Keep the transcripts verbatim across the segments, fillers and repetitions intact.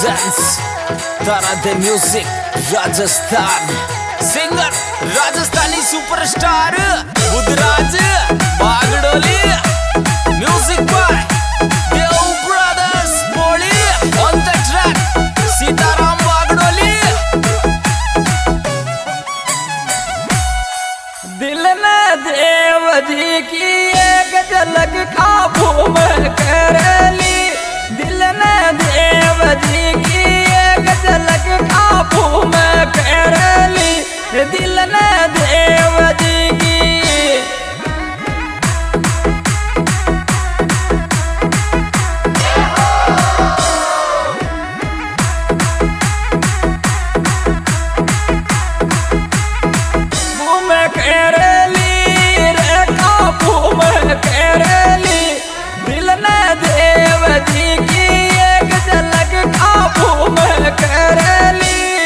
presents Tara De Music Rajasthan. Singer Rajasthani superstar Budraj Bagdoli. Music by Deo Brothers Moli. On the track Sitaram Bagdoli. दिल में देव जी की एक झलक काबू में करेली। दिल में देव जी की एक झलक काबू में करेली। दिल में देव जी की में करेली रे काबू में करेली। दिल में देव जी की एक झलक काबू में करेली।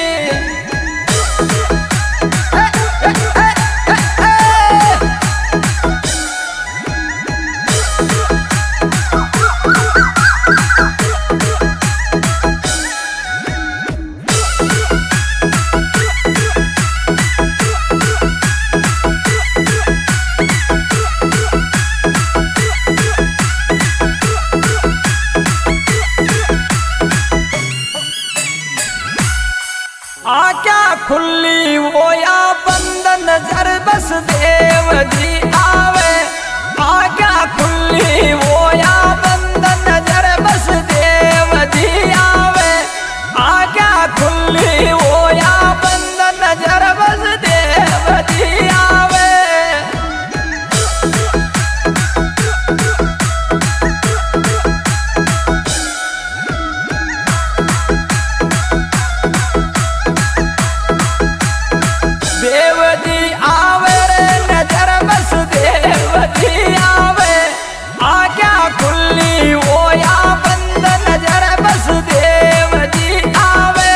आक्या खुली वो या बंद नजर बस देव जी आवे। आक्या खुली वो या बंद नजर बस देव जी आवे। आक्या खुली वो या बंद नजर बस देव जी आवे। देव जी आवे रे नजर बस देव जी आवे। आज्ञा खुली वो या बंद नजर बस देव जी आवे।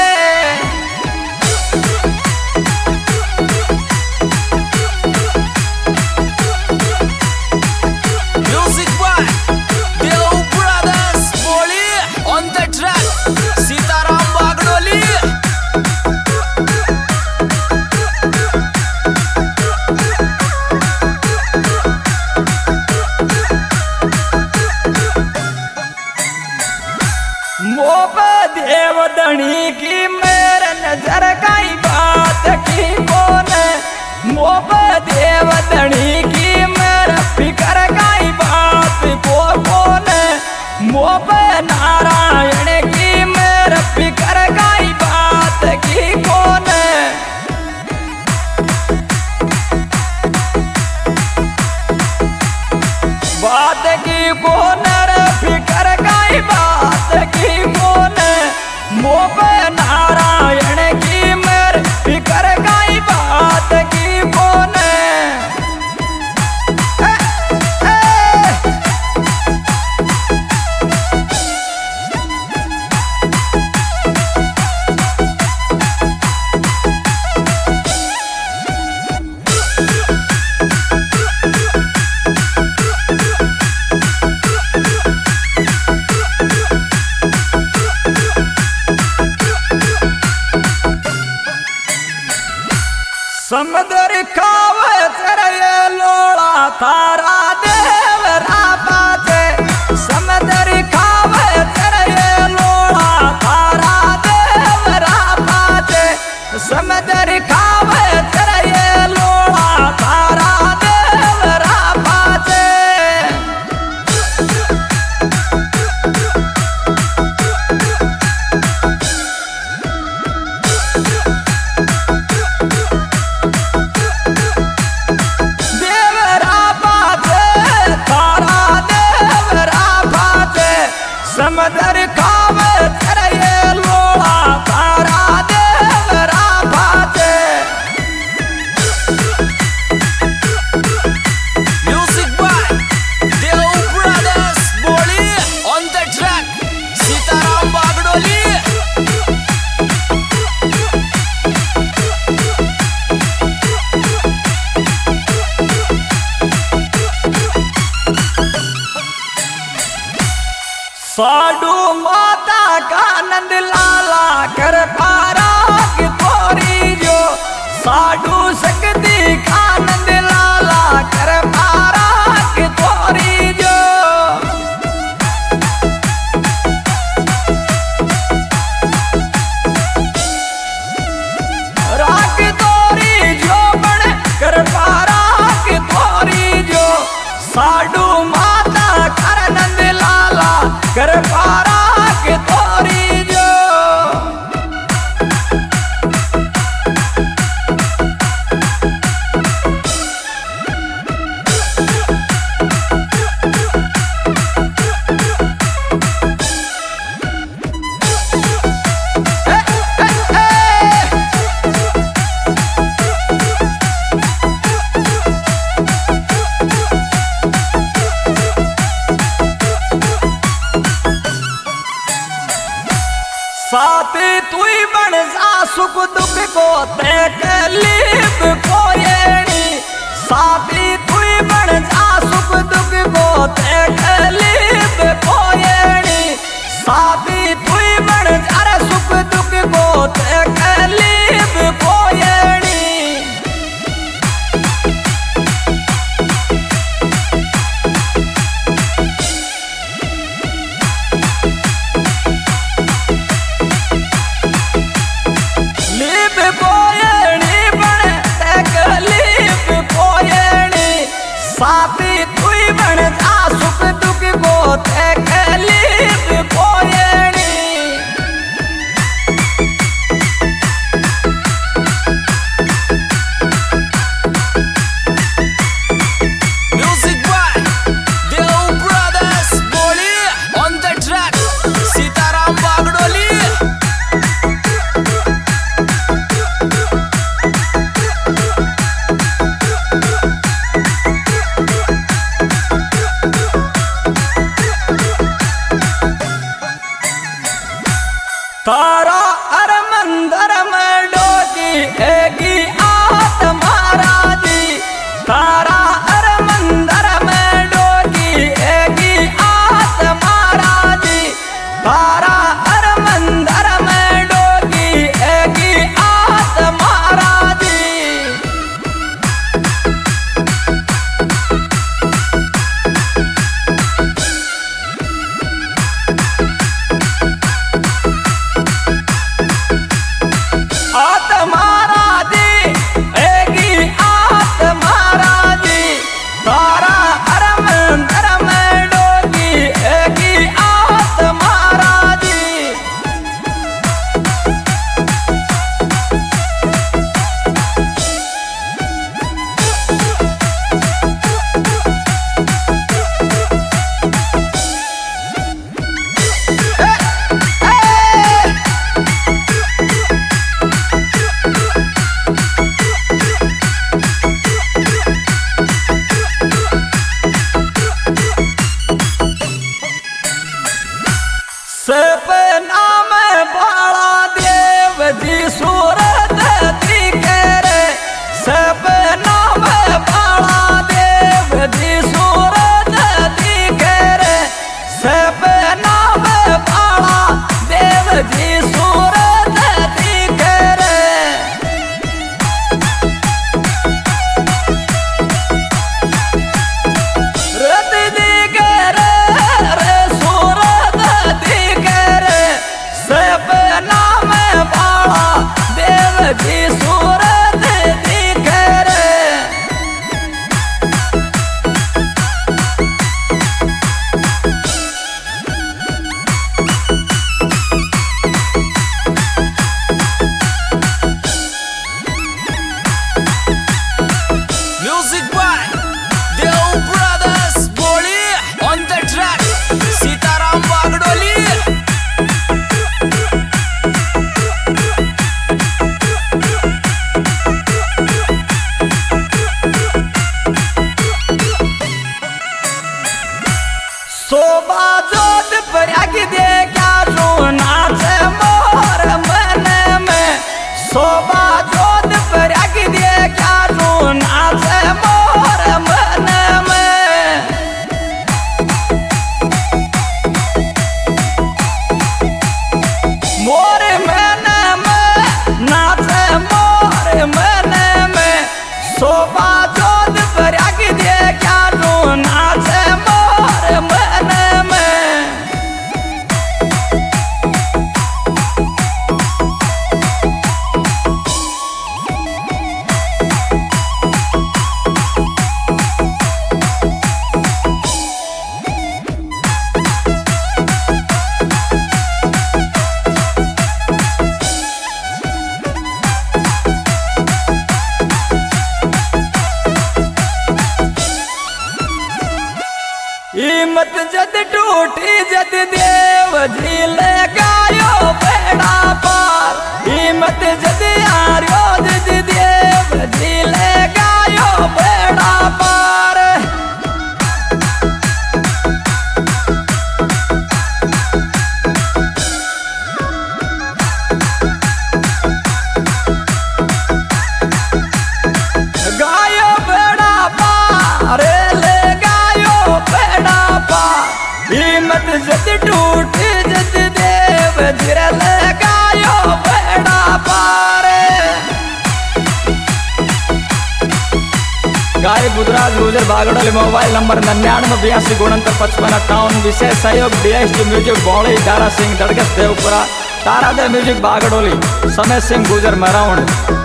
Music by Deo Brothers Moli. On the track Sitaram Bagdoli. मोप देव धनी की मेरे नजर काई बात की कौन। मोप देव धनी की मेरे फिकर काई बात को कौन। मोप नारायण की मेरे फिकर काई बात की कौन। बात की कौन रे फिकर काई बात की कौन। मोप नारायण की मेरे फिकर काई बात की कौन। ए, ए, समुद्र खावे चरये लोड़ा थारा देव रापा से। समुद्र खावे चरये लोड़ा थारा देव रापा से। समुद्र खावे चरये लोड़ा थारा देव रापा से। समदर खावे चरये लोड़ा तारा देव राभा से। Music by Deo Brothers Moli. On the track Sitaram Bagdoli. साडू माता का नंद लाला कर पारा की तोरी जो साडू शक्ति का नंद लाला कर पारा की तोरी जो राग तोरी जो बड़ कर पारा की तोरी जो साडू माता कर नंद लाला कर पारा की तोरी जो साथी तुई बन जा सुख दुख को तकलीफ को येणी साथी तुई बन जा सुख दुख को तकलीफ को येणी साथी तुई बन जा सुख दुख को तकलीफ को येणी साथी तुई बन जा सुख दुख को तकलीफ को येणी Music by Deo Brothers Boli on the track Sitaram Bagdoli. तारा अर मंदर में डोगी एगी आत्मा राजी तारा अर मंदर में डोगी एगी आत्मा राजी तारा अर मंदर में डोगी एगी आत्मा राजी आत्मा राजी एगी आत्मा राजी तारा हर मंदिर में डोगी एगी आत्मा राजी सपना में बाला देव जी सूरत दिखे रे सपना में बाला देव जी सूरत दिखे रे सपना में बाला देव जी सूरत दिखे रे रत दिखे रे रे सूरत दिखे रे गाय बुधराज गुजर बागड़ोली। मोबाइल नंबर निन्यानवे बयासी गुणहत्तर पचपन अट्ठावन। विशेष सहयोग डीएसडी म्यूजिक बौड़ी दारा सिंह दड़गस देवपुरा। तारा दे म्यूजिक बागड़ोली। समय सिंह गुजर मराउंड।